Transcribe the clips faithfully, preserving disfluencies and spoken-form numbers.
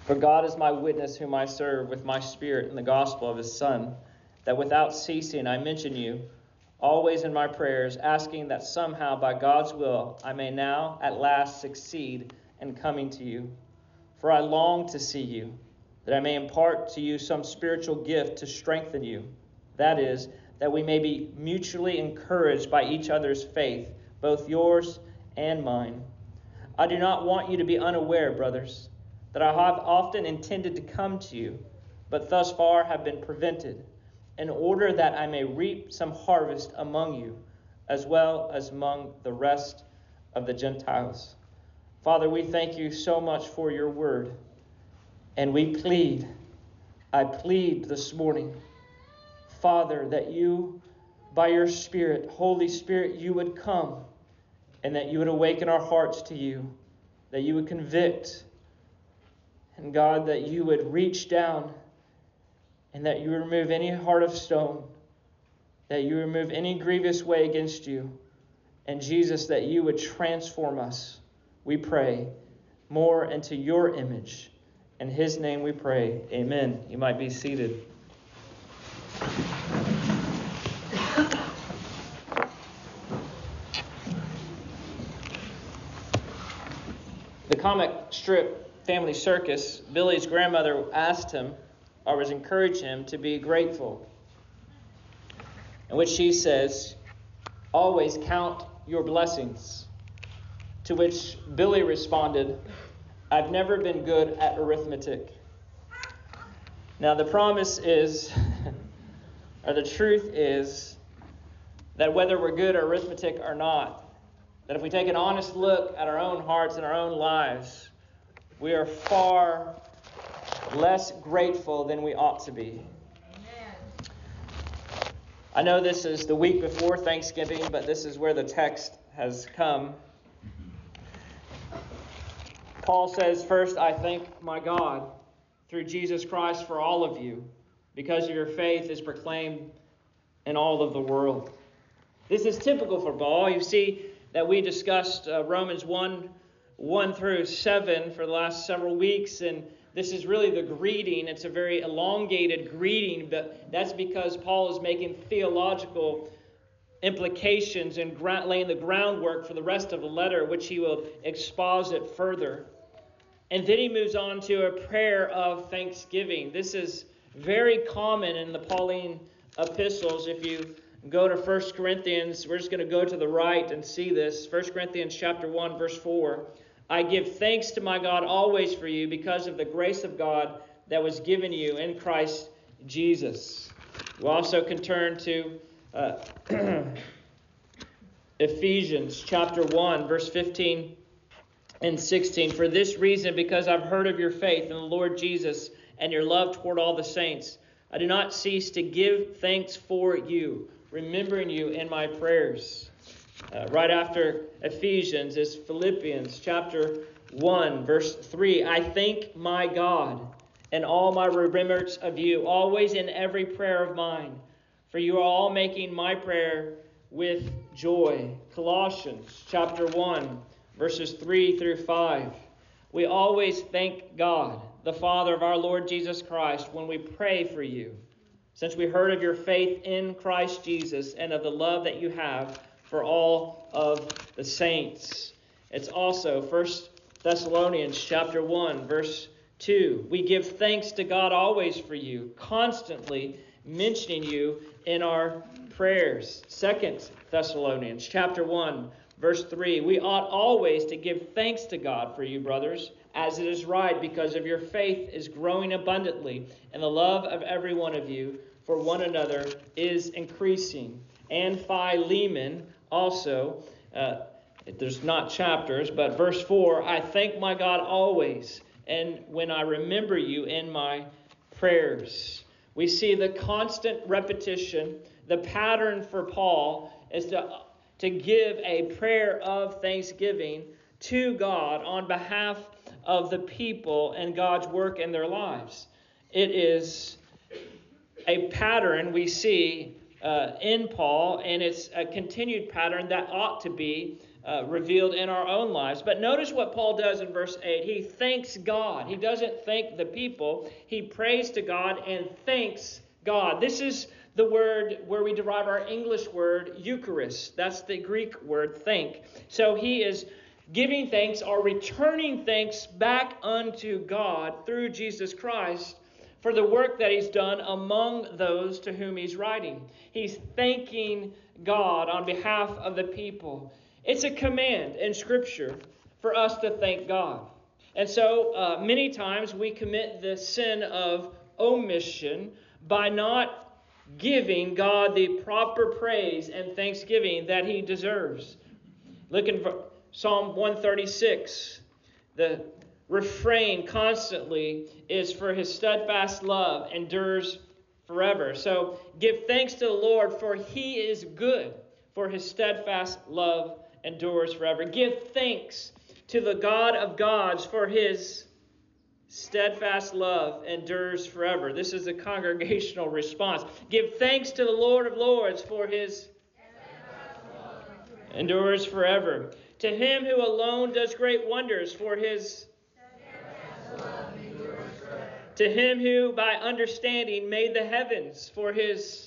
For God is my witness, whom I serve with my spirit in the gospel of his Son, that without ceasing I mention you, always in my prayers, asking that somehow by God's will I may now at last succeed in coming to you. For I long to see you, that I may impart to you some spiritual gift to strengthen you. That is, that we may be mutually encouraged by each other's faith, both yours and mine. I do not want you to be unaware, brothers, that I have often intended to come to you, but thus far have been prevented, in order that I may reap some harvest among you, as well as among the rest of the Gentiles. Father, we thank you so much for your word, and we plead, I plead this morning, Father, that you, by your Spirit, Holy Spirit, you would come, and that you would awaken our hearts to you, that you would convict, and God, that you would reach down and that you remove any heart of stone, that you remove any grievous way against you. And Jesus, that you would transform us, we pray, more into your image. In his name we pray. Amen. You might be seated. The comic strip Family Circus, Billy's grandmother asked him, or was encouraging him to be grateful. In which she says, always count your blessings. To which Billy responded, I've never been good at arithmetic. Now the promise is, or the truth is, that whether we're good at arithmetic or not, that if we take an honest look at our own hearts and our own lives, we are far less grateful than we ought to be. Amen. I know this is the week before Thanksgiving, but this is where the text has come. Paul says, first, I thank my God through Jesus Christ for all of you, because of your faith is proclaimed in all of the world. This is typical for Paul. You see that we discussed uh, Romans one, one through seven for the last several weeks, and this is really the greeting. It's a very elongated greeting, but that's because Paul is making theological implications and laying the groundwork for the rest of the letter, which he will exposit further. And then he moves on to a prayer of thanksgiving. This is very common in the Pauline epistles. If you go to First Corinthians, we're just going to go to the right and see this. First Corinthians chapter one, verse four. I give thanks to my God always for you because of the grace of God that was given you in Christ Jesus. We also can turn to uh, Ephesians chapter one, verse fifteen and sixteen. For this reason, because I've heard of your faith in the Lord Jesus and your love toward all the saints, I do not cease to give thanks for you, remembering you in my prayers. Uh, right after Ephesians is Philippians chapter one, verse three. I thank my God in all my remembrance of you, always in every prayer of mine, for you are all making my prayer with joy. Colossians chapter one, verses three through five. We always thank God, the Father of our Lord Jesus Christ, when we pray for you, since we heard of your faith in Christ Jesus and of the love that you have for all of the saints. It's also First Thessalonians chapter one, verse two. We give thanks to God always for you, constantly mentioning you in our prayers. Second Thessalonians chapter one, verse three. We ought always to give thanks to God for you, brothers, as it is right, because of your faith is growing abundantly, and the love of every one of you for one another is increasing. And Philemon also, uh, there's not chapters, but verse four, I thank my God always, and when I remember you in my prayers. We see the constant repetition. The pattern for Paul is to, to give a prayer of thanksgiving to God on behalf of the people and God's work in their lives. It is a pattern we see uh, in Paul, and it's a continued pattern that ought to be uh, revealed in our own lives. But notice what Paul does in verse eight. He thanks God. He doesn't thank the people. He prays to God and thanks God. This is the word where we derive our English word Eucharist. That's the Greek word thank. So he is giving thanks or returning thanks back unto God through Jesus Christ for the work that he's done among those to whom he's writing. He's thanking God on behalf of the people. It's a command in Scripture for us to thank God. And so uh, many times we commit the sin of omission by not giving God the proper praise and thanksgiving that he deserves. Look in Psalm one thirty-six. The refrain constantly is, for his steadfast love endures forever. So give thanks to the Lord, for he is good, for his steadfast love endures forever. Give thanks to the God of gods, for his steadfast love endures forever. This is a congregational response. Give thanks to the Lord of lords, for his endures forever. To him who alone does great wonders, for his to him who by understanding made the heavens, for his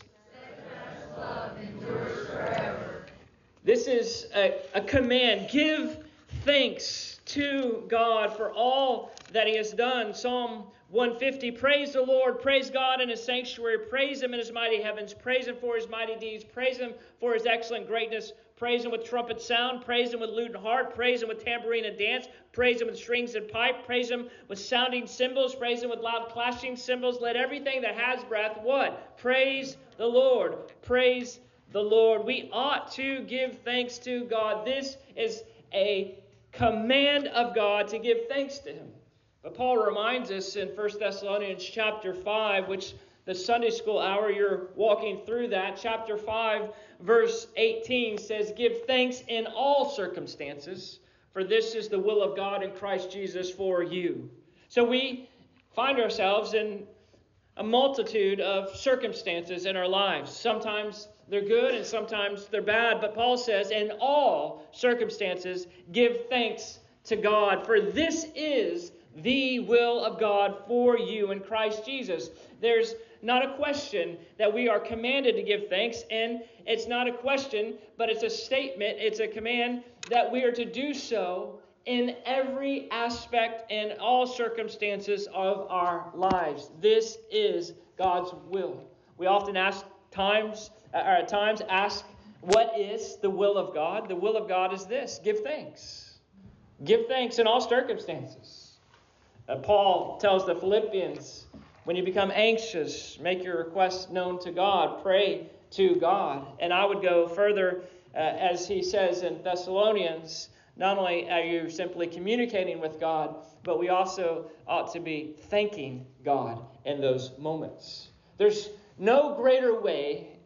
love endures forever. This is a, a command. Give thanks to God for all that he has done. Psalm one fifty, praise the Lord, praise God in his sanctuary, praise him in his mighty heavens, praise him for his mighty deeds, praise him for his excellent greatness, praise him with trumpet sound, praise him with lute and harp, praise him with tambourine and dance, praise him with strings and pipe, praise him with sounding cymbals, praise him with loud clashing cymbals. Let everything that has breath, what? Praise the Lord, praise the Lord. We ought to give thanks to God. This is a command of God to give thanks to him. But Paul reminds us in First Thessalonians chapter five, which the Sunday school hour, you're walking through that. Chapter five, verse eighteen says, give thanks in all circumstances, for this is the will of God in Christ Jesus for you. So we find ourselves in a multitude of circumstances in our lives. Sometimes they're good and sometimes they're bad. But Paul says, in all circumstances, give thanks to God, for this is the will of God for you in Christ Jesus. There's not a question that we are commanded to give thanks, and it's not a question, but it's a statement, it's a command that we are to do so in every aspect and all circumstances of our lives. This is God's will. We often ask times, or at times ask, what is the will of God? The will of God is this: give thanks. Give thanks in all circumstances. Uh, Paul tells the Philippians, when you become anxious, make your requests known to God. Pray to God. And I would go further, uh, as he says in Thessalonians, not only are you simply communicating with God, but we also ought to be thanking God in those moments. There's no greater way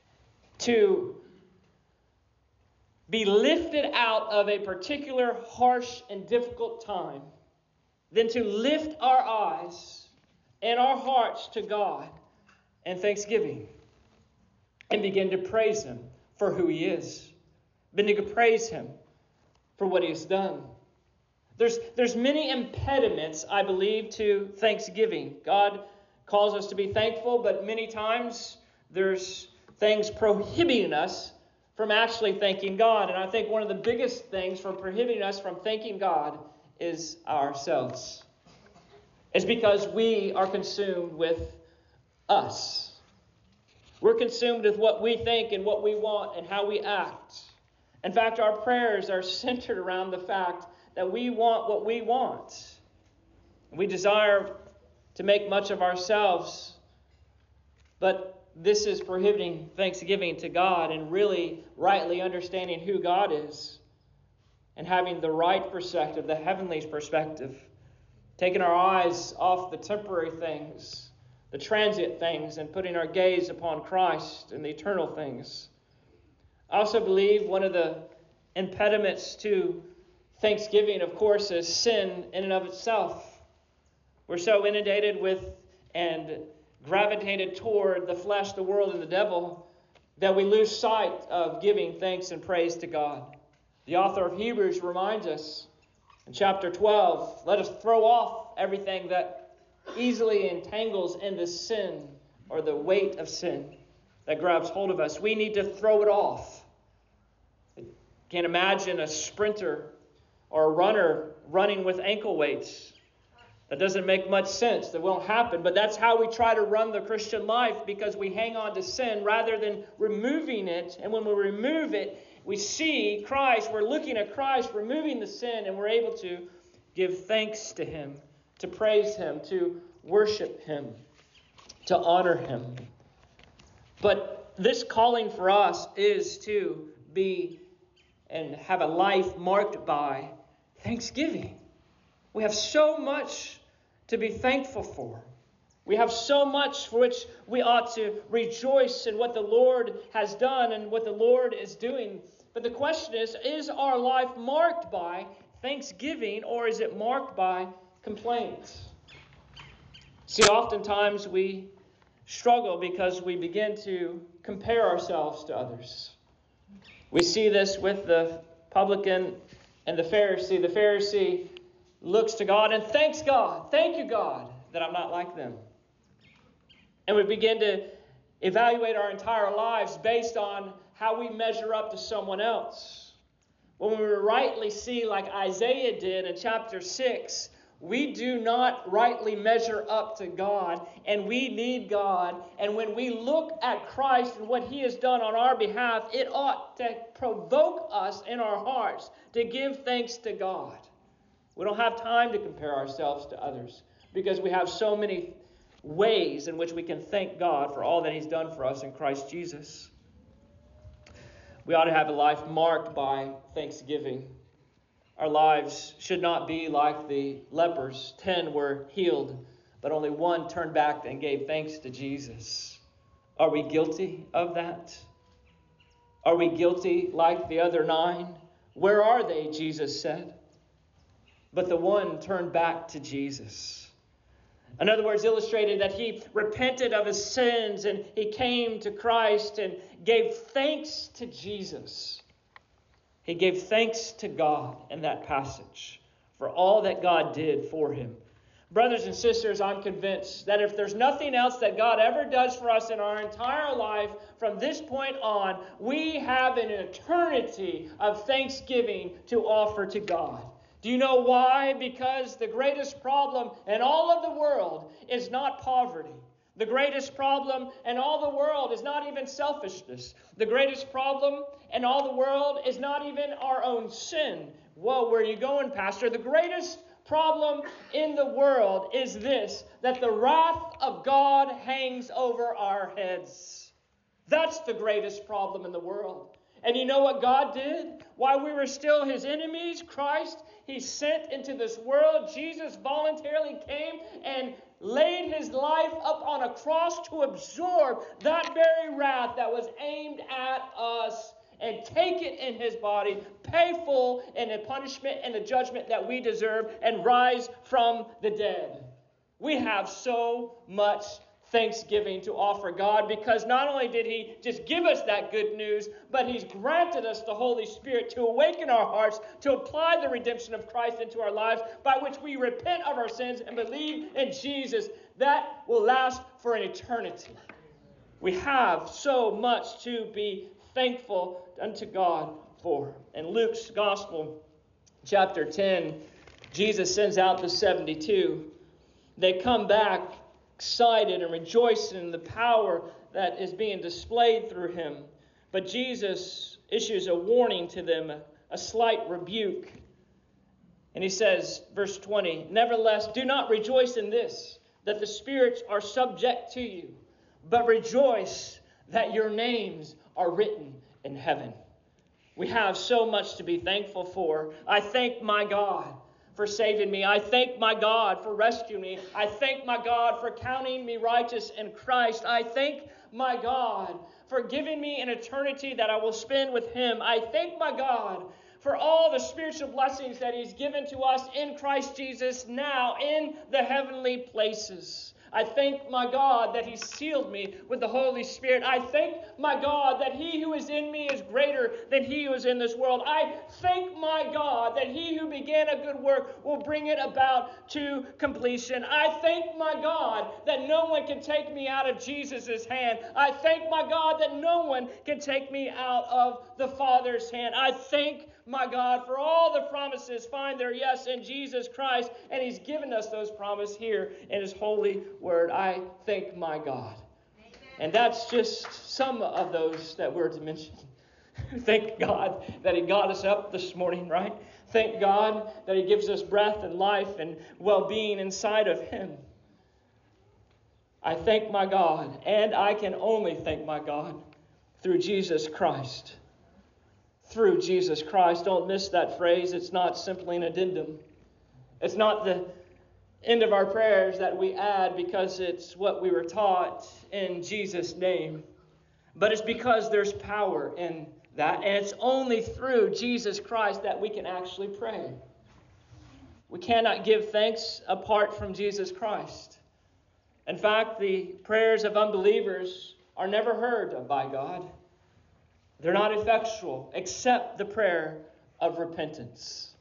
to be lifted out of a particular harsh and difficult time than to lift our eyes and our hearts to God in thanksgiving and begin to praise him for who he is. Begin to praise him for what he has done. There's, there's many impediments, I believe, to thanksgiving. God calls us to be thankful, but many times there's things prohibiting us from actually thanking God. And I think one of the biggest things from prohibiting us from thanking God is ourselves. It's because we are consumed with us. We're consumed with what we think and what we want and how we act. In fact, our prayers are centered around the fact that we want what we want. We desire to make much of ourselves, but this is prohibiting thanksgiving to God and really rightly understanding who God is and having the right perspective, the heavenly perspective, taking our eyes off the temporary things, the transient things, and putting our gaze upon Christ and the eternal things. I also believe one of the impediments to thanksgiving, of course, is sin in and of itself. We're so inundated with and gravitated toward the flesh, the world, and the devil that we lose sight of giving thanks and praise to God. The author of Hebrews reminds us in chapter twelve, let us throw off everything that easily entangles in the sin or the weight of sin that grabs hold of us. We need to throw it off. I can't imagine a sprinter or a runner running with ankle weights. That doesn't make much sense. That won't happen. But that's how we try to run the Christian life, because we hang on to sin rather than removing it. And when we remove it, we see Christ. We're looking at Christ removing the sin, and we're able to give thanks to Him, to praise Him, to worship Him, to honor Him. But this calling for us is to be and have a life marked by thanksgiving. We have so much to be thankful for. We have so much for which we ought to rejoice in what the Lord has done and what the Lord is doing. But the question is, is our life marked by thanksgiving, or is it marked by complaints? See, oftentimes we struggle because we begin to compare ourselves to others. We see this with the publican and the Pharisee. The Pharisee looks to God and thanks God. Thank you, God, that I'm not like them. And we begin to evaluate our entire lives based on how we measure up to someone else. When we rightly see, like Isaiah did in chapter six, we do not rightly measure up to God, and we need God. And when we look at Christ and what He has done on our behalf, it ought to provoke us in our hearts to give thanks to God. We don't have time to compare ourselves to others because we have so many ways in which we can thank God for all that He's done for us in Christ Jesus. We ought to have a life marked by thanksgiving. Our lives should not be like the lepers. Ten were healed, but only one turned back and gave thanks to Jesus. Are we guilty of that? Are we guilty like the other nine? Where are they, Jesus said. But the one turned back to Jesus. In other words, illustrated that he repented of his sins and he came to Christ and gave thanks to Jesus. He gave thanks to God in that passage for all that God did for him. Brothers and sisters, I'm convinced that if there's nothing else that God ever does for us in our entire life from this point on, we have an eternity of thanksgiving to offer to God. Do you know why? Because the greatest problem in all of the world is not poverty. The greatest problem in all the world is not even selfishness. The greatest problem in all the world is not even our own sin. Whoa, where are you going, Pastor? The greatest problem in the world is this, that the wrath of God hangs over our heads. That's the greatest problem in the world. And you know what God did? While we were still His enemies, Christ, He sent into this world. Jesus voluntarily came and laid His life up on a cross to absorb that very wrath that was aimed at us and take it in His body, pay full in the punishment and the judgment that we deserve, and rise from the dead. We have so much thanksgiving to offer God, because not only did He just give us that good news, but He's granted us the Holy Spirit to awaken our hearts, to apply the redemption of Christ into our lives, by which we repent of our sins and believe in Jesus. That will last for an eternity. We have so much to be thankful unto God for. In Luke's Gospel, chapter ten, Jesus sends out the seventy-two. They come back excited and rejoicing in the power that is being displayed through Him. But Jesus issues a warning to them, a, a slight rebuke. And He says, verse twenty, "Nevertheless, do not rejoice in this, that the spirits are subject to you, but rejoice that your names are written in heaven." We have so much to be thankful for. I thank my God for saving me. I thank my God for rescuing me. I thank my God for counting me righteous in Christ. I thank my God for giving me an eternity that I will spend with Him. I thank my God for all the spiritual blessings that He's given to us in Christ Jesus now in the heavenly places. I thank my God that He sealed me with the Holy Spirit. I thank my God that He who is in me is greater than he who is in this world. I thank my God that He who began a good work will bring it about to completion. I thank my God that no one can take me out of Jesus' hand. I thank my God that no one can take me out of the Father's hand. I thank my God for all the promises find their yes in Jesus Christ, and He's given us those promises here in His holy word. I thank my God. Amen. And that's just some of those that we're to mention. Thank God that He got us up this morning, right? Thank God that He gives us breath and life and well-being inside of Him. I thank my God, and I can only thank my God through Jesus Christ. Through Jesus Christ. Don't miss that phrase. It's not simply an addendum. It's not the end of our prayers that we add because it's what we were taught in Jesus' name. But it's because there's power in that. And it's only through Jesus Christ that we can actually pray. We cannot give thanks apart from Jesus Christ. In fact, the prayers of unbelievers are never heard by God. They're not effectual except the prayer of repentance.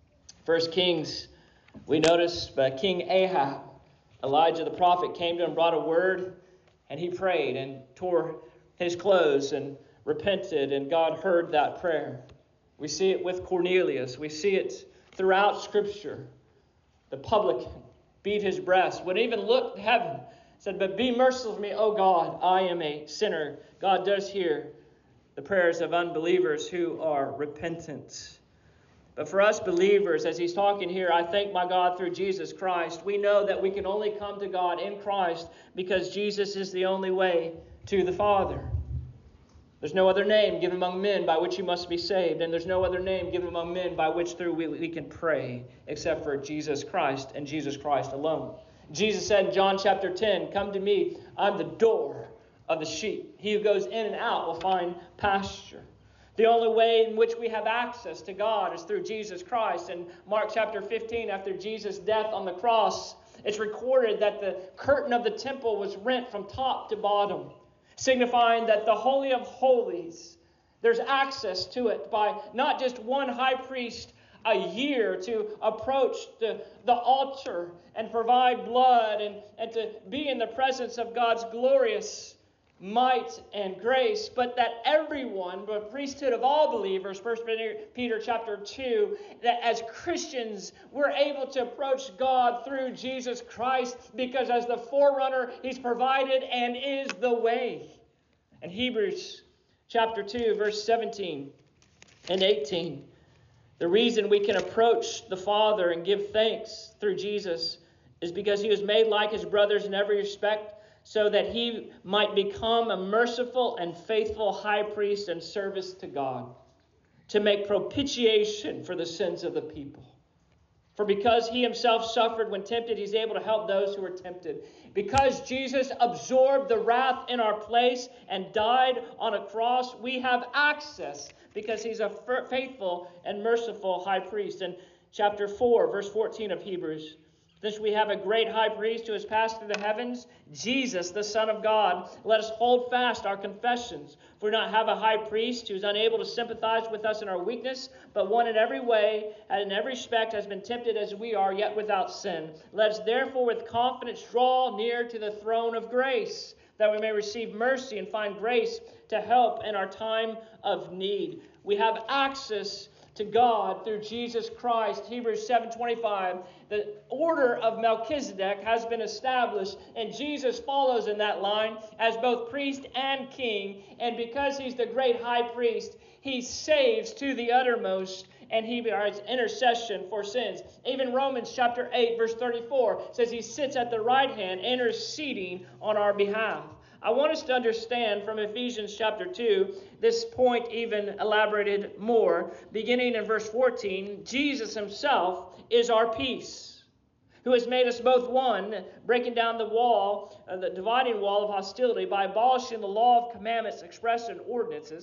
First Kings, we notice uh, King Ahab, Elijah the prophet came to him and brought a word, and he prayed and tore his clothes and repented, and God heard that prayer. We see it with Cornelius. We see it throughout Scripture. The publican beat his breast, wouldn't even look to heaven, said, "But be merciful to me, O God, I am a sinner." God does hear the prayers of unbelievers who are repentant. But for us believers, as he's talking here, I thank my God through Jesus Christ. We know that we can only come to God in Christ because Jesus is the only way to the Father. There's no other name given among men by which you must be saved, and there's no other name given among men by which through we, we can pray except for Jesus Christ and Jesus Christ alone. Jesus said in John chapter ten, "Come to me, I'm the door of the sheep. He who goes in and out will find pasture." The only way in which we have access to God is through Jesus Christ. In Mark chapter fifteen, after Jesus' death on the cross, it's recorded that the curtain of the temple was rent from top to bottom, signifying that the Holy of Holies, there's access to it by not just one high priest a year to approach the, the altar and provide blood and, and to be in the presence of God's glorious might and grace, but that everyone, the priesthood of all believers, First Peter chapter two, that as Christians we're able to approach God through Jesus Christ because as the forerunner He's provided and is the way. In Hebrews chapter two, verse seventeen and eighteen, the reason we can approach the Father and give thanks through Jesus is because He was made like His brothers in every respect, so that He might become a merciful and faithful high priest in service to God, to make propitiation for the sins of the people. For because He Himself suffered when tempted, He's able to help those who are tempted. Because Jesus absorbed the wrath in our place and died on a cross, we have access because He's a faithful and merciful high priest. In chapter four, verse fourteen of Hebrews, "Since we have a great high priest who has passed through the heavens, Jesus, the Son of God, let us hold fast our confessions. For we do not have a high priest who is unable to sympathize with us in our weakness, but one in every way and in every respect has been tempted as we are, yet without sin. Let us therefore with confidence draw near to the throne of grace, that we may receive mercy and find grace to help in our time of need." We have access to God through Jesus Christ. Hebrews seven twenty-five, the order of Melchizedek has been established, and Jesus follows in that line as both priest and king. And because He's the great high priest, He saves to the uttermost, and He provides intercession for sins. Even Romans chapter eight, verse thirty-four says He sits at the right hand interceding on our behalf. I want us to understand from Ephesians chapter two, this point even elaborated more. Beginning in verse fourteen, Jesus Himself is our peace, who has made us both one, breaking down the wall, uh, the dividing wall of hostility by abolishing the law of commandments expressed in ordinances,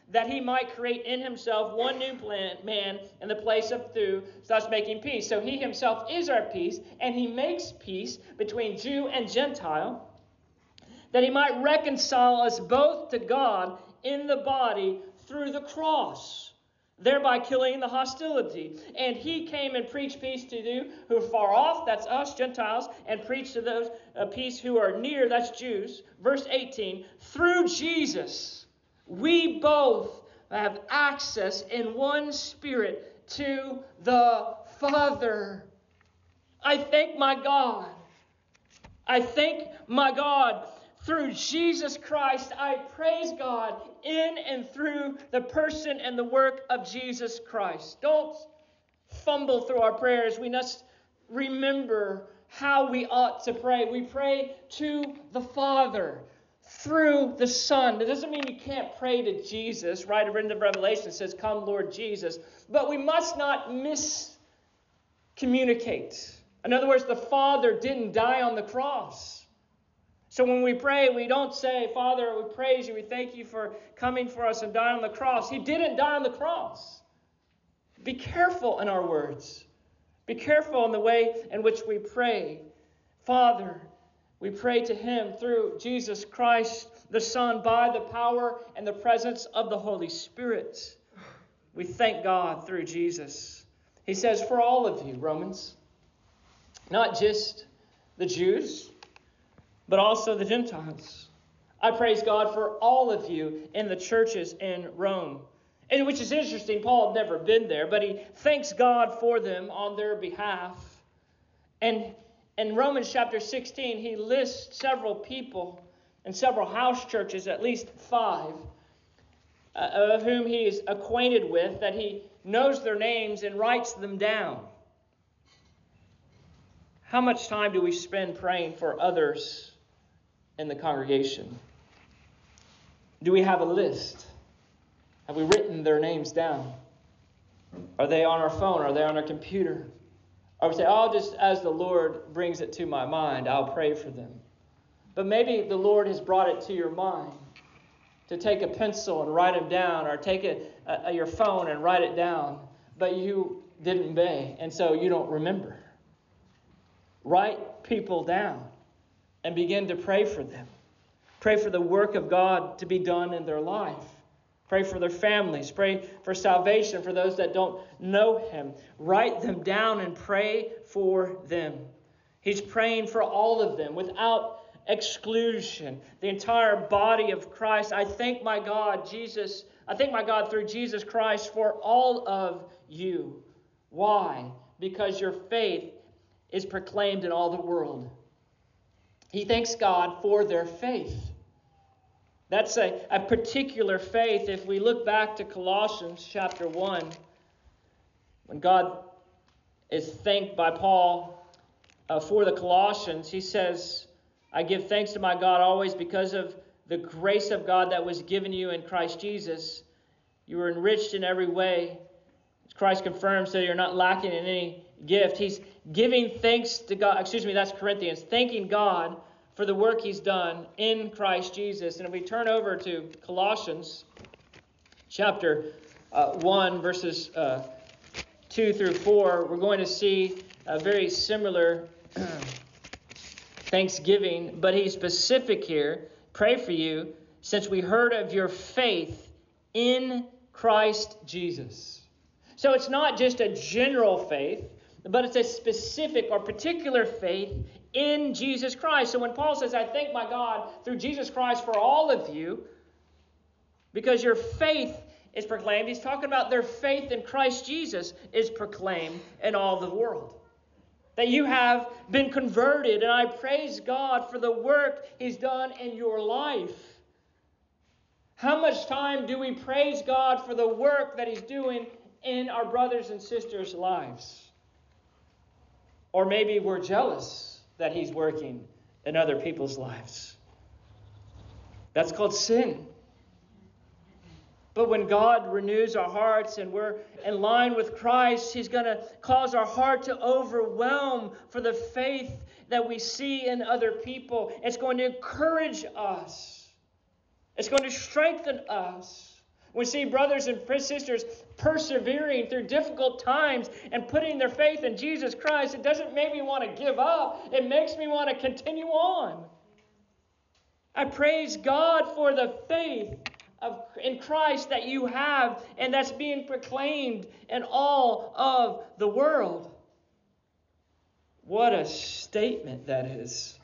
that he might create in himself one new plan, man in the place of two, thus making peace. So he himself is our peace, and he makes peace between Jew and Gentile, that he might reconcile us both to God in the body through the cross, thereby killing the hostility. And he came and preached peace to you who are far off, that's us, Gentiles, and preached to those uh, peace who are near, that's Jews. Verse eighteen, through Jesus, we both have access in one Spirit to the Father. I thank my God. I thank my God. Through Jesus Christ, I praise God in and through the person and the work of Jesus Christ. Don't fumble through our prayers. We must remember how we ought to pray. We pray to the Father through the Son. That doesn't mean you can't pray to Jesus. Right at the end of Revelation, it says, "Come, Lord Jesus." But we must not miscommunicate. In other words, the Father didn't die on the cross. So when we pray, we don't say, "Father, we praise you. We thank you for coming for us and dying on the cross." He didn't die on the cross. Be careful in our words. Be careful in the way in which we pray. Father, we pray to him through Jesus Christ, the Son, by the power and the presence of the Holy Spirit. We thank God through Jesus. He says, for all of you, Romans, not just the Jews, but also the Gentiles. I praise God for all of you in the churches in Rome. And which is interesting, Paul had never been there, but he thanks God for them on their behalf. And in Romans chapter sixteen, he lists several people and several house churches, at least five, uh, of whom he is acquainted with, that he knows their names and writes them down. How much time do we spend praying for others in the congregation? Do we have a list? Have we written their names down? Are they on our phone? Are they on our computer? Or we say, oh, just as the Lord brings it to my mind, I'll pray for them. But maybe the Lord has brought it to your mind to take a pencil and write them down, or take a, a, your phone and write it down, but you didn't obey, and so you don't remember. Write people down and begin to pray for them. Pray for the work of God to be done in their life. Pray for their families. Pray for salvation for those that don't know him. Write them down and pray for them. He's praying for all of them without exclusion. The entire body of Christ. I thank my God, Jesus. I thank my God through Jesus Christ for all of you. Why? Because your faith is proclaimed in all the world. He thanks God for their faith. That's a, a particular faith. If we look back to Colossians chapter one, when God is thanked by Paul uh, for the Colossians, he says, I give thanks to my God always because of the grace of God that was given you in Christ Jesus. You were enriched in every way. As Christ confirms that you're not lacking in any gift. He's giving thanks to God. Excuse me, that's Corinthians. Thanking God for the work he's done in Christ Jesus. And if we turn over to Colossians chapter uh, one, verses uh, two through four, we're going to see a very similar thanksgiving, but he's specific here. Pray for you, since we heard of your faith in Christ Jesus. So it's not just a general faith, but it's a specific or particular faith in Jesus Christ. So when Paul says, I thank my God through Jesus Christ for all of you, because your faith is proclaimed, he's talking about their faith in Christ Jesus is proclaimed in all the world. That you have been converted, and I praise God for the work he's done in your life. How much time do we praise God for the work that he's doing in our brothers and sisters' lives? Or maybe we're jealous that he's working in other people's lives. That's called sin. But when God renews our hearts and we're in line with Christ, he's going to cause our heart to overwhelm for the faith that we see in other people. It's going to encourage us. It's going to strengthen us. We see brothers and sisters persevering through difficult times and putting their faith in Jesus Christ. It doesn't make me want to give up. It makes me want to continue on. I praise God for the faith of in Christ that you have and that's being proclaimed in all of the world. What a statement that is.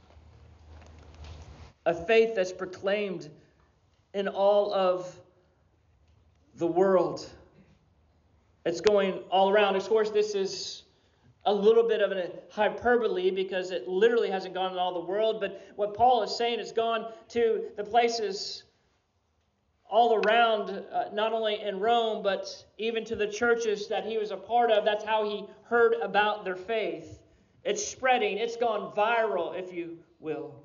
A faith that's proclaimed in all of the world. It's going all around. Of course, this is a little bit of a hyperbole because it literally hasn't gone in all the world. But what Paul is saying is gone to the places all around, uh, not only in Rome, but even to the churches that he was a part of. That's how he heard about their faith. It's spreading. It's gone viral, if you will.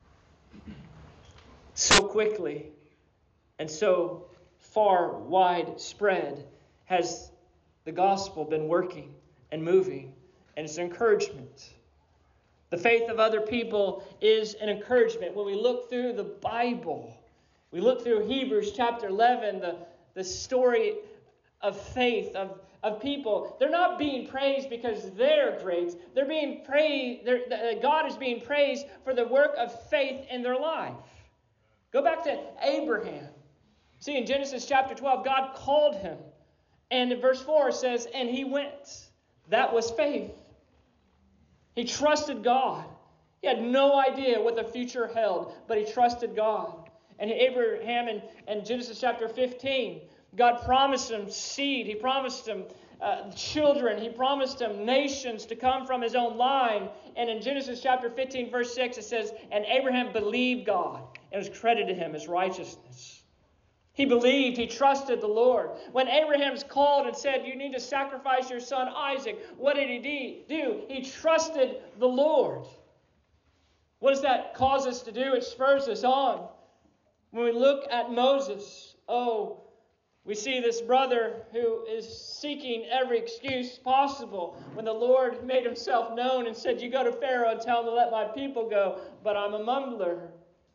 So quickly and so far widespread has the gospel been working and moving, and it's encouragement. The faith of other people is an encouragement. When we look through the Bible, we look through Hebrews chapter eleven, the, the story of faith, of, of people. They're not being praised because they're great. They're being praised, they're, God is being praised for the work of faith in their life. Go back to Abraham. See, in Genesis chapter twelve, God called him. And in verse four it says, and he went. That was faith. He trusted God. He had no idea what the future held, but he trusted God. And Abraham in, in Genesis chapter fifteen, God promised him seed. He promised him uh, children. He promised him nations to come from his own line. And in Genesis chapter fifteen, verse six, it says, and Abraham believed God, and it was credited to him as righteousness. He believed, he trusted the Lord. When Abraham's called and said, you need to sacrifice your son Isaac, what did he do? He trusted the Lord. What does that cause us to do? It spurs us on. When we look at Moses, oh, we see this brother who is seeking every excuse possible. When the Lord made himself known and said, you go to Pharaoh and tell him to let my people go, but I'm a mumbler.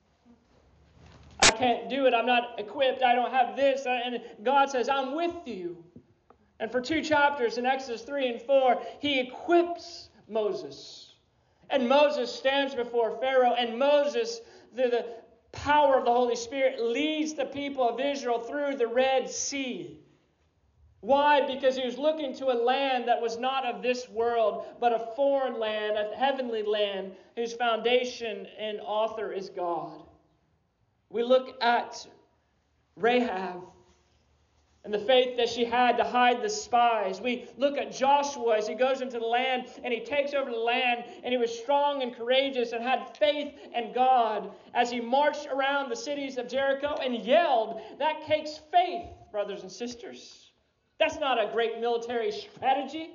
I can't do it. I'm not equipped. I don't have this. And God says, I'm with you. And for two chapters in Exodus three and four, he equips Moses. And Moses stands before Pharaoh. And Moses, through the power of the Holy Spirit, leads the people of Israel through the Red Sea. Why? Because he was looking to a land that was not of this world, but a foreign land, a heavenly land, whose foundation and author is God. We look at Rahab and the faith that she had to hide the spies. We look at Joshua as he goes into the land and he takes over the land, and he was strong and courageous and had faith in God as he marched around the cities of Jericho and yelled. That takes faith, brothers and sisters. That's not a great military strategy.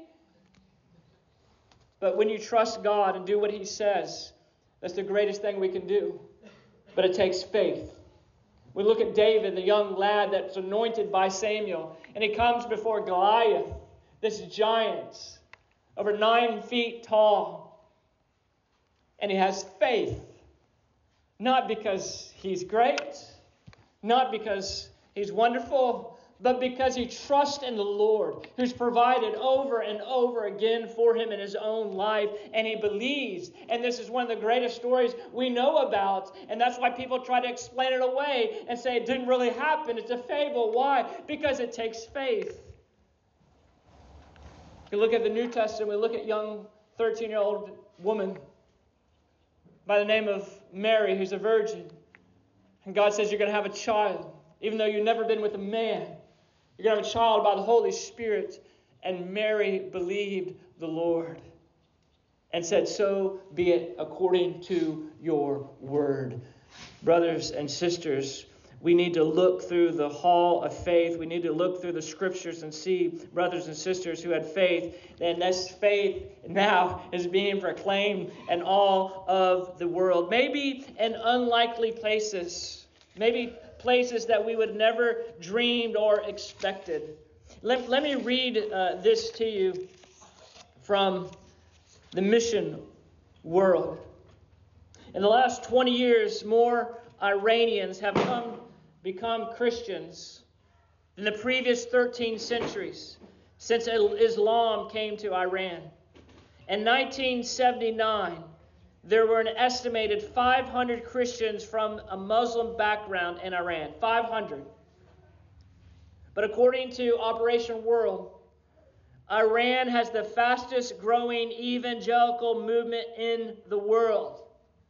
But when you trust God and do what he says, that's the greatest thing we can do. But it takes faith. We look at David, the young lad that's anointed by Samuel, and he comes before Goliath, this giant, over nine feet tall. And he has faith. Not because he's great, not because he's wonderful, but because he trusts in the Lord, who's provided over and over again for him in his own life, and he believes. And this is one of the greatest stories we know about, and that's why people try to explain it away and say it didn't really happen. It's a fable. Why? Because it takes faith. You look at the New Testament, we look at young thirteen-year-old woman by the name of Mary, who's a virgin. And God says you're going to have a child, even though you've never been with a man. You're going to have a child by the Holy Spirit. And Mary believed the Lord and said, so be it according to your word. Brothers and sisters, we need to look through the hall of faith. We need to look through the scriptures and see brothers and sisters who had faith. And this faith now is being proclaimed in all of the world. Maybe in unlikely places. Maybe places that we would never dreamed or expected. Let, let me read uh, this to you from the mission world. In the last twenty years, more Iranians have come become Christians in the previous thirteen centuries since Islam came to Iran. In nineteen seventy-nine, there were an estimated five hundred Christians from a Muslim background in Iran. five hundred. But according to Operation World, Iran has the fastest growing evangelical movement in the world.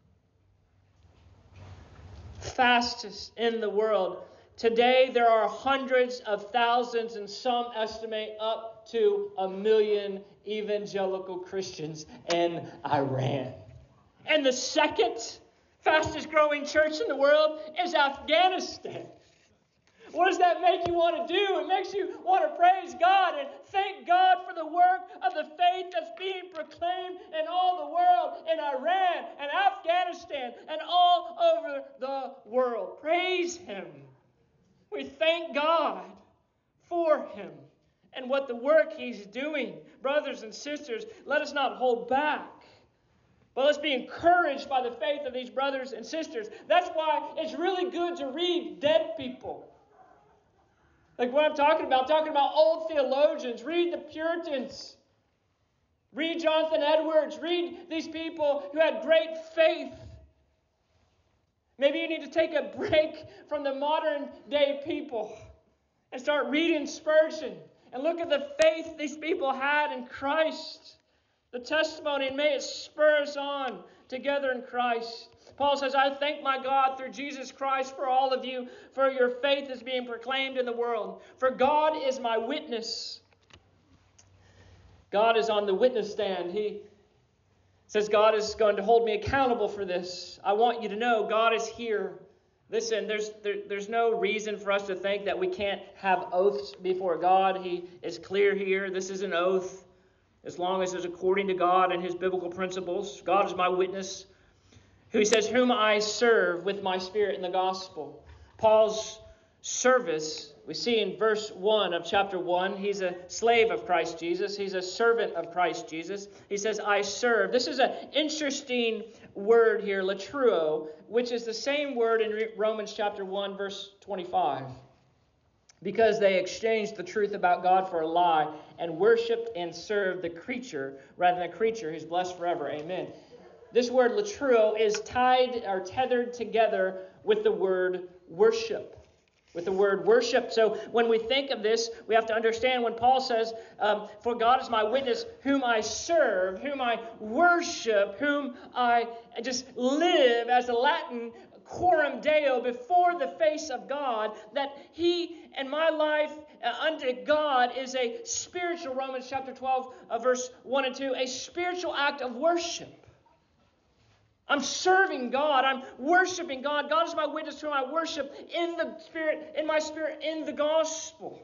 Fastest in the world. Today there are hundreds of thousands, and some estimate up to a million evangelical Christians in Iran. And the second fastest growing church in the world is Afghanistan. What does that make you want to do? It makes you want to praise God and thank God for the work of the faith that's being proclaimed in all the world, in Iran and Afghanistan and all over the world. Praise Him. We thank God for Him and what the work He's doing. Brothers and sisters, let us not hold back, but let's be encouraged by the faith of these brothers and sisters. That's why it's really good to read dead people. Like what I'm talking about, I'm talking about old theologians. Read the Puritans. Read Jonathan Edwards. Read these people who had great faith. Maybe you need to take a break from the modern day people and start reading Spurgeon and look at the faith these people had in Christ. The testimony, and may it spur us on together in Christ. Paul says, I thank my God through Jesus Christ for all of you, for your faith is being proclaimed in the world. For God is my witness. God is on the witness stand. He says God is going to hold me accountable for this. I want you to know God is here. Listen, there's there, there's no reason for us to think that we can't have oaths before God. He is clear here. This is an oath. As long as it's according to God and His biblical principles. God is my witness. Who He says, whom I serve with my spirit in the gospel. Paul's service, we see in verse one of chapter one, he's a slave of Christ Jesus. He's a servant of Christ Jesus. He says, I serve. This is an interesting word here, latruo, which is the same word in Romans chapter one, verse twenty-five. Because they exchanged the truth about God for a lie and worshipped and served the creature rather than a creature who's blessed forever. Amen. This word latruo is tied or tethered together with the word worship. With the word worship. So when we think of this, we have to understand when Paul says, um, for God is my witness, whom I serve, whom I worship, whom I just live as a Latin coram Deo before the face of God, that He and my life uh, unto God is a spiritual, Romans chapter twelve, uh, verse one and two, a spiritual act of worship. I'm serving God. I'm worshiping God. God is my witness to whom I worship in the Spirit, in my spirit, in the gospel.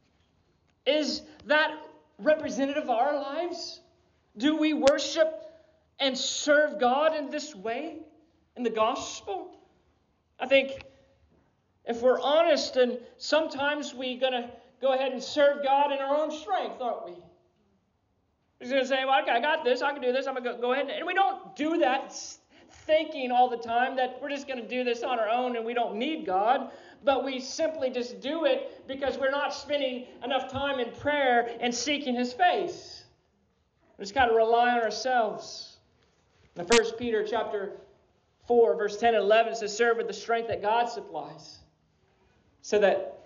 Is that representative of our lives? Do we worship and serve God in this way, in the gospel? I think if we're honest, and sometimes we're going to go ahead and serve God in our own strength, aren't we? We're going to say, well, okay, I got this. I can do this. I'm going to go ahead. And we don't do that thinking all the time that we're just going to do this on our own and we don't need God. But we simply just do it because we're not spending enough time in prayer and seeking His face. We just got to rely on ourselves. In First Peter chapter four, verse ten and eleven, it says, serve with the strength that God supplies, so that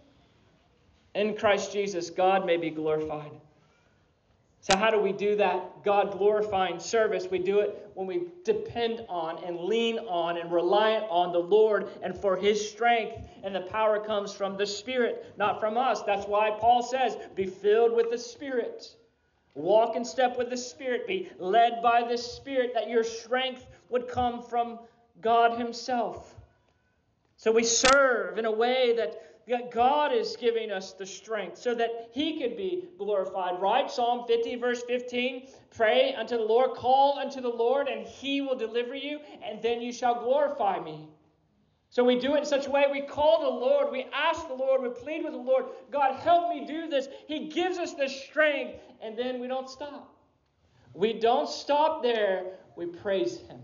in Christ Jesus God may be glorified. So how do we do that God-glorifying service? We do it when we depend on and lean on and rely on the Lord and for His strength. And the power comes from the Spirit, not from us. That's why Paul says, be filled with the Spirit. Walk in step with the Spirit. Be led by the Spirit, that your strength would come from God Himself. So we serve in a way that God is giving us the strength so that He could be glorified. Right? Psalm fifty, verse fifteen. Pray unto the Lord, call unto the Lord, and He will deliver you, and then you shall glorify me. So we do it in such a way, we call the Lord, we ask the Lord, we plead with the Lord, God, help me do this. He gives us the strength, and then we don't stop. We don't stop there. We praise Him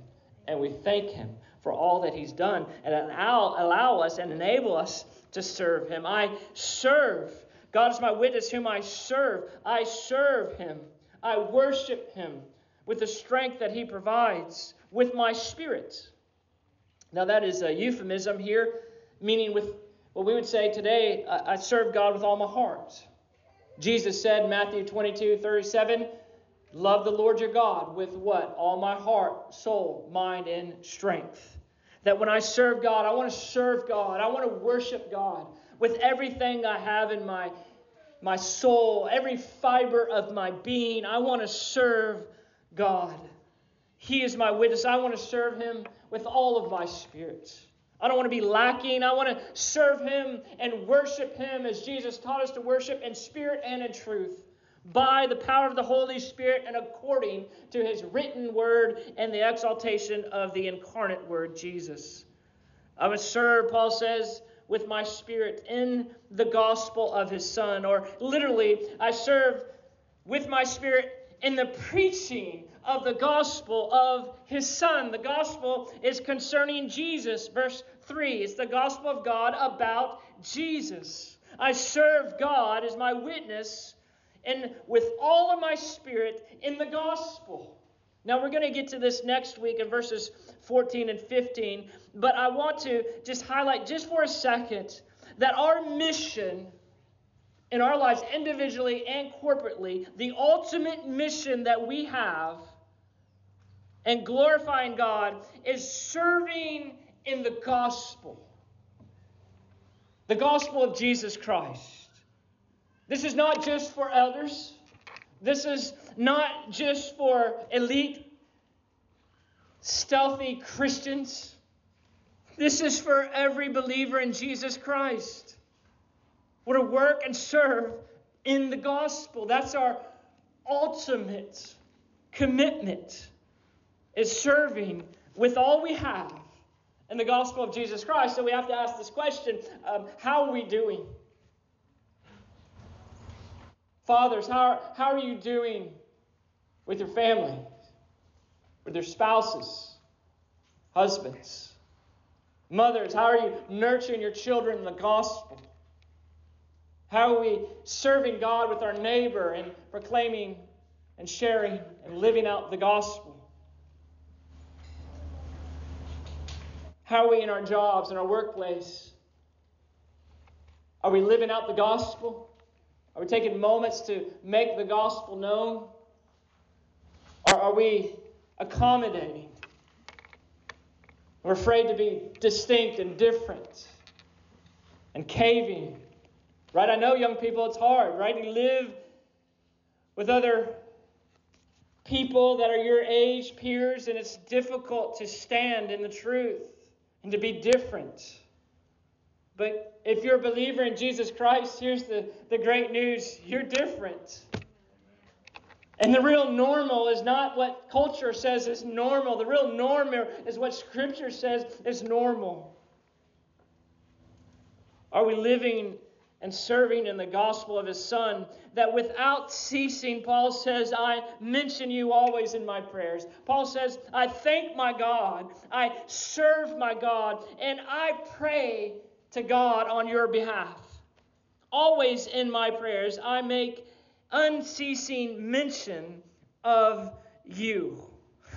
And we thank Him for all that He's done and allow, allow us and enable us to serve Him. I serve. God is my witness whom I serve. I serve Him. I worship Him with the strength that He provides with my spirit. Now that is a euphemism here, meaning with what we would say today, I serve God with all my heart. Jesus said in Matthew twenty-two thirty-seven, love the Lord your God with what? All my heart, soul, mind, and strength. That when I serve God, I want to serve God. I want to worship God with everything I have in my, my soul, every fiber of my being. I want to serve God. He is my witness. I want to serve Him with all of my spirit. I don't want to be lacking. I want to serve Him and worship Him as Jesus taught us to worship in spirit and in truth, by the power of the Holy Spirit and according to His written word and the exaltation of the incarnate word, Jesus. I would serve, Paul says, with my spirit in the gospel of His Son. Or literally, I serve with my spirit in the preaching of the gospel of His Son. The gospel is concerning Jesus. Verse three, it's the gospel of God about Jesus. I serve God as my witness and with all of my spirit in the gospel. Now we're going to get to this next week in verses fourteen and fifteen, but I want to just highlight just for a second that our mission in our lives, individually and corporately, the ultimate mission that we have and glorifying God is serving in the gospel. The gospel of Jesus Christ. This is not just for elders. This is not just for elite, stealthy Christians. This is for every believer in Jesus Christ. We're to work and serve in the gospel. That's our ultimate commitment, is serving with all we have in the gospel of Jesus Christ. So we have to ask this question, um, how are we doing? Fathers, how, how are you doing with your family, with your spouses, husbands? Mothers, how are you nurturing your children in the gospel? How are we serving God with our neighbor and proclaiming and sharing and living out the gospel? How are we in our jobs, in our workplace? Are we living out the gospel? Are we taking moments to make the gospel known? Or are we accommodating? We're afraid to be distinct and different and caving. Right? I know, young people, it's hard, right? You live with other people that are your age, peers, and it's difficult to stand in the truth and to be different. But if you're a believer in Jesus Christ, here's the, the great news. You're different. And the real normal is not what culture says is normal. The real norm is what Scripture says is normal. Are we living and serving in the gospel of His Son, that without ceasing, Paul says, I mention you always in my prayers. Paul says, I thank my God, I serve my God, and I pray to God on your behalf. Always in my prayers, I make unceasing mention of you.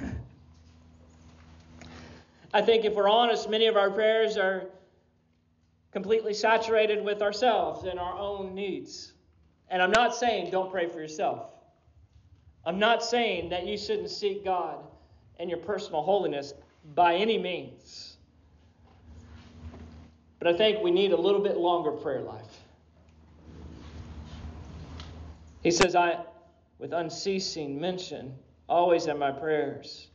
I think if we're honest, many of our prayers are completely saturated with ourselves and our own needs. And I'm not saying don't pray for yourself. I'm not saying that you shouldn't seek God and your personal holiness by any means. But I think we need a little bit longer prayer life. He says, I, with unceasing mention, always in my prayers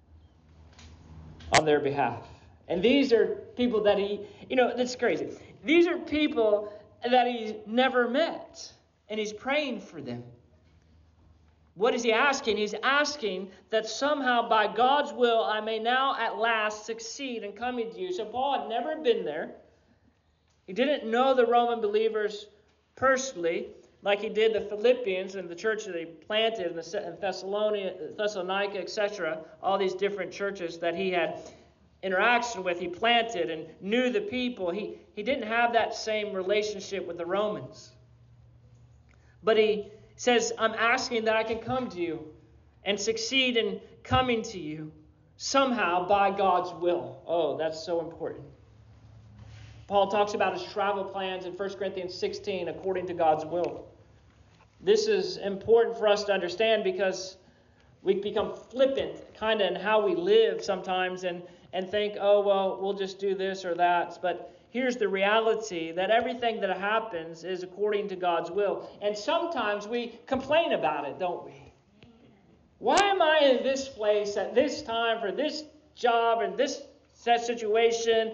on their behalf. And these are people that he, you know, that's crazy. These are people that he's never met. And he's praying for them. What is he asking? He's asking that somehow by God's will I may now at last succeed in coming to you. So Paul had never been there. He didn't know the Roman believers personally. like he did the Philippians and the church that he planted in the Thessalonica, Thessalonica, et cetera, all these different churches that he had interaction with, he planted and knew the people. He, he didn't have that same relationship with the Romans. But he says, I'm asking that I can come to you and succeed in coming to you somehow by God's will. Oh, that's so important. Paul talks about his travel plans in First Corinthians sixteen according to God's will. This is important for us to understand because we become flippant kind of in how we live sometimes and, and think, oh, well, we'll just do this or that. But here's the reality that everything that happens is according to God's will. And sometimes we complain about it, don't we? Why am I in this place at this time for this job and this set situation?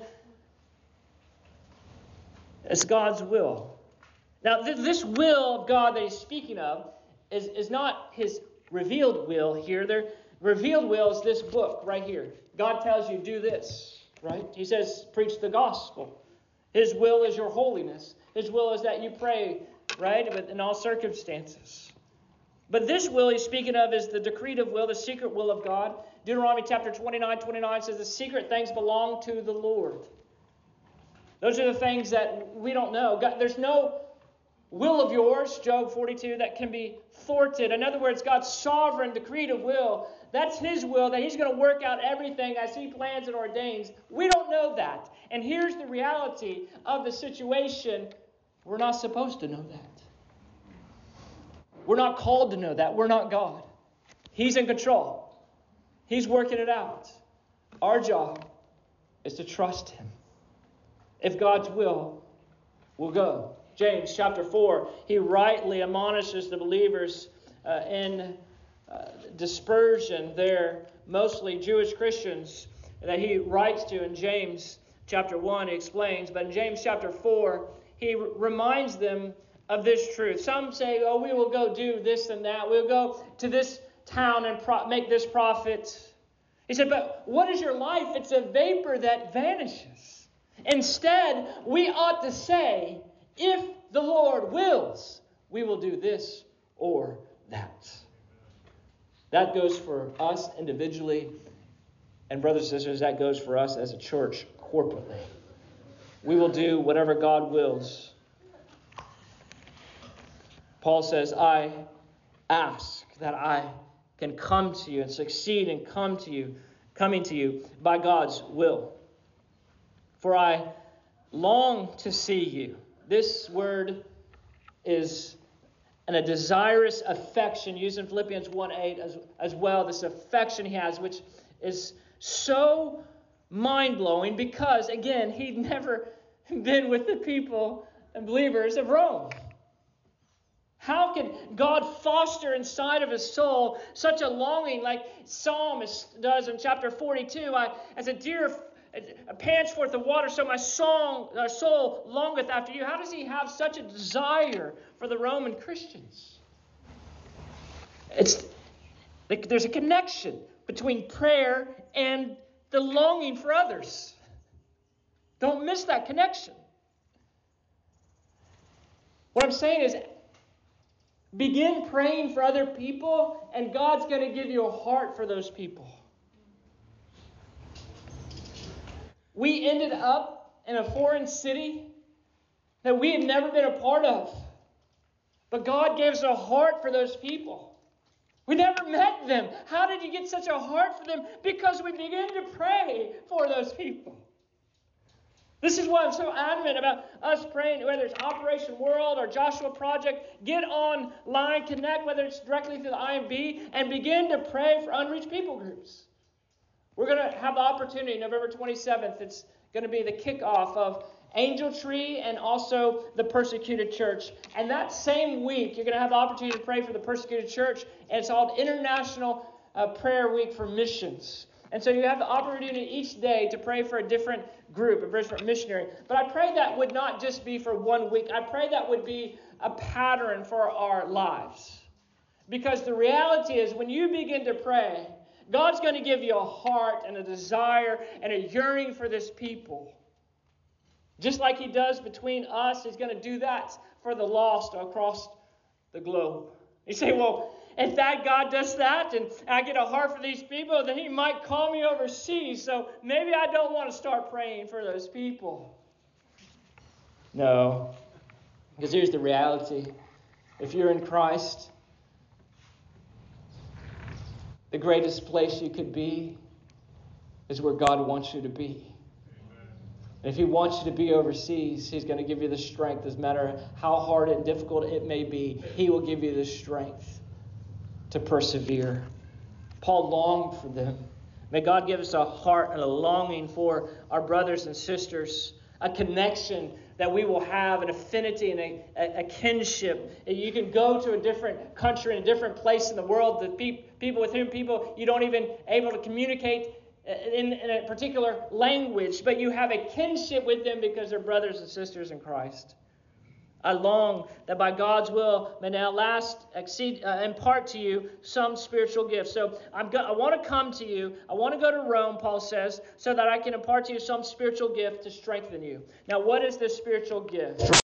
It's God's will. Now, th- this will of God that he's speaking of is, is not his revealed will here. Their revealed will is this book right here. God tells you, do this, right? He says, preach the gospel. His will is your holiness. His will is that you pray, right, but in all circumstances. But this will he's speaking of is the decretive will, the secret will of God. Deuteronomy chapter twenty-nine, twenty-nine says the secret things belong to the Lord. Those are the things that we don't know. God, there's no will of yours, Job forty-two, that can be thwarted. In other words, God's sovereign decretive will, that's his will, that he's going to work out everything as he plans and ordains. We don't know that. And here's the reality of the situation. We're not supposed to know that. We're not called to know that. We're not God. He's in control. He's working it out. Our job is to trust him. If God's will, we'll go. James chapter four, he rightly admonishes the believers uh, in uh, dispersion there, mostly Jewish Christians, that he writes to in James chapter one, he explains. But in James chapter four, he r- reminds them of this truth. Some say, oh, we will go do this and that. We'll go to this town and pro- make this profit. He said, but what is your life? It's a vapor that vanishes. Instead, we ought to say, if the Lord wills, we will do this or that. That goes for us individually. And brothers and sisters, that goes for us as a church corporately. We will do whatever God wills. Paul says, I ask that I can come to you and succeed and come to you, coming to you by God's will. For I long to see you. This word is and a desirous affection used in Philippians one eight as, as well. This affection he has, which is so mind-blowing because, again, he'd never been with the people and believers of Rome. How can God foster inside of his soul such a longing like Psalmist does in chapter forty-two? I, as a deer pants forth the water, so my song, uh, soul longeth after you. How does he have such a desire for the Roman Christians? It's there's a connection between prayer and the longing for others. Don't miss that connection. What I'm saying is, begin praying for other people, and God's going to give you a heart for those people. We ended up in a foreign city that we had never been a part of. But God gave us a heart for those people. We never met them. How did you get such a heart for them? Because we began to pray for those people. This is why I'm so adamant about us praying, whether it's Operation World or Joshua Project. Get online, connect, whether it's directly through the I M B, and begin to pray for unreached people groups. We're going to have the opportunity, November twenty-seventh, it's going to be the kickoff of Angel Tree and also the persecuted church. And that same week, you're going to have the opportunity to pray for the persecuted church, and it's called International uh, Prayer Week for Missions. And so you have the opportunity each day to pray for a different group, a different missionary. But I pray that would not just be for one week. I pray that would be a pattern for our lives. Because the reality is, when you begin to pray, God's going to give you a heart and a desire and a yearning for this people. Just like he does between us, he's going to do that for the lost across the globe. You say, well, if that God does that and I get a heart for these people, then he might call me overseas. So maybe I don't want to start praying for those people. No. Because here's the reality. If you're in Christ, the greatest place you could be is where God wants you to be. And if he wants you to be overseas, he's going to give you the strength. Doesn't matter how hard and difficult it may be, he will give you the strength to persevere. Paul longed for them. May God give us a heart and a longing for our brothers and sisters, a connection that we will have, an affinity and a, a, a kinship. You can go to a different country, in a different place in the world, the pe- people with whom people you don't even able to communicate in, in a particular language, but you have a kinship with them because they're brothers and sisters in Christ. I long that by God's will may now last exceed, uh, impart to you some spiritual gifts. So I'm go- I want to come to you. I want to go to Rome, Paul says, so that I can impart to you some spiritual gift to strengthen you. Now, what is this spiritual gift?